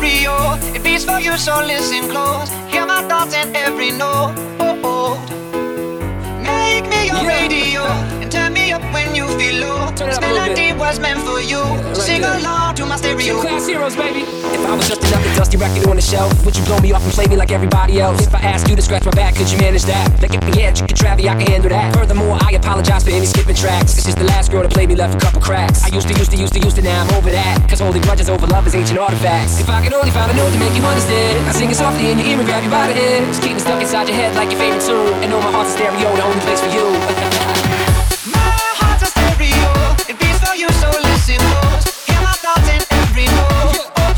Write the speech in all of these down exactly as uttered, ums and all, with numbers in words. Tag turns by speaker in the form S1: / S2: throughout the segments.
S1: stereo. It beats for you, so listen close. Hear my thoughts in every note. Make me your
S2: Yeah.
S1: radio and turn me up when you feel low.
S2: Turn it
S1: This
S2: up a little
S1: melody
S2: bit.
S1: was meant for you.
S2: right
S1: Sing
S2: there.
S1: along to my stereo.
S2: Class heroes, baby. If I was just another dusty record on the shelf, would you blow me off and play me like everybody else? If I asked you to scratch my back, could you manage that? Like if the edge you could travel, I can handle that. Furthermore, I apologize for any skipping tracks. It's just the last girl that played me left a couple cracks. I used to, used to, used to, used to, now I'm over that. Cause holding grudges over love is ancient artifacts. If I could only find a note to make you understand, I sing it softly in your ear and grab you by the head. Just keep it stuck inside your head like your favorite tune. And know my heart's a stereo, the only place for you.
S1: My heart's a stereo. It beats for you, so listen close. Hear my thoughts in every note.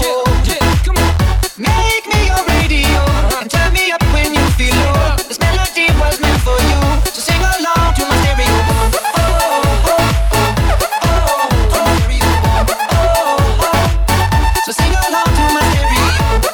S1: Make me your radio and turn me up when you feel low. This melody was meant for you, so sing along to my stereo. So sing along to my stereo.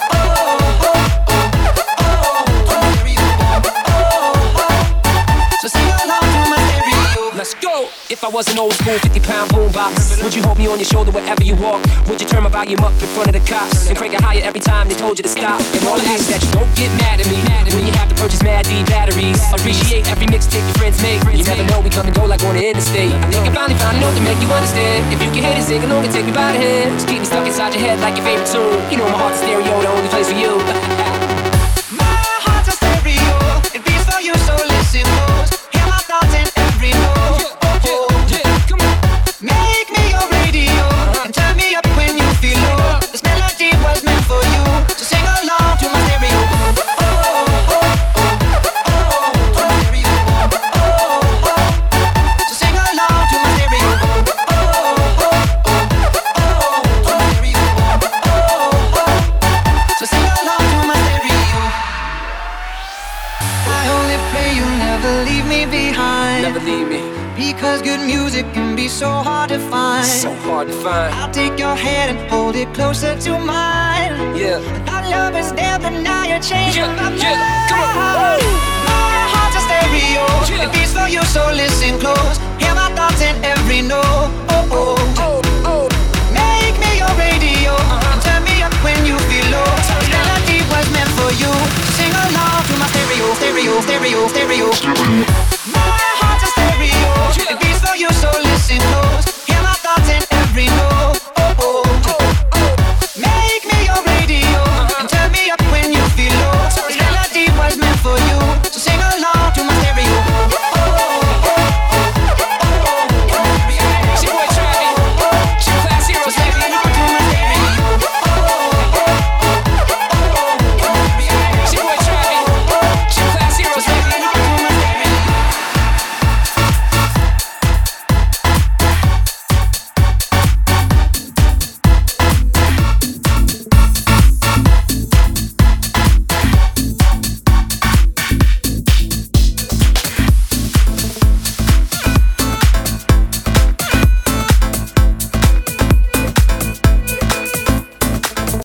S1: So sing along to my stereo.
S2: Let's go! If I was an old school fifty pound boombox, would you hold me on your shoulder wherever you walk? Would you turn my volume up in front of the cops and crank it higher every time they told you to stop? And all I ask is that you don't get mad at me when you have to purchase Mad D batteries. Appreciate every mixtape your friends make. You never know, we come and go like on the interstate. I think I finally found a note to make you understand. If you can hate it, sing along and take me by the hand. Just keep me stuck inside your head like your favorite tune. You know my heart's a stereo, the only place for you.
S1: My heart's a stereo. It beats for you, so listen close. Hear my thoughts in every note. Make me your radio and turn me up when you feel low. This melody was meant for you, so sing along to my stereo. So sing along to my stereo. So sing along to my stereo. I only pray you never leave me behind.
S2: Never leave me,
S1: Because good music can be so hard to find.
S2: so hard to find.
S1: I'll take your hand and hold it closer to mine.
S2: Yeah.
S1: Our love is there, but now you're changing
S2: Yeah,
S1: my mind.
S2: yeah, come on.
S1: My heart's a stereo.
S2: Yeah.
S1: It beats for you, so listen close. Hear my thoughts in every note. Oh, oh.
S2: Oh, oh.
S1: Make me your radio and turn me up when you feel low. This melody was meant for you. Sing along to my stereo, stereo, stereo, stereo.